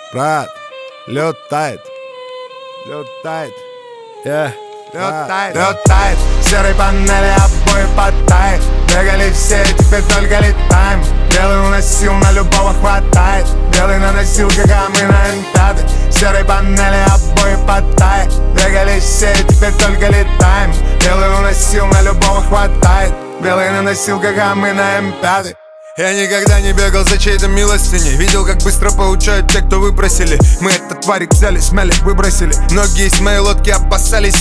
Брат, лед тает, лед тает, лед тает. Серой панели обои подтает. Бегали все, теперь только летаем. Белый уносил, на любого хватает. Белый на носилках, а мы на М5. Серой панели обои подтает. Бегали все, теперь только летаем. Белый уносил, на любого хватает. Белый на носилках, а мы на М5. Я никогда не бегал за чьей-то милостыней. Видел, как быстро получают те, кто выпросили. Мы этот тварик взяли, смяли, выбросили. Многие из моей лодки опасались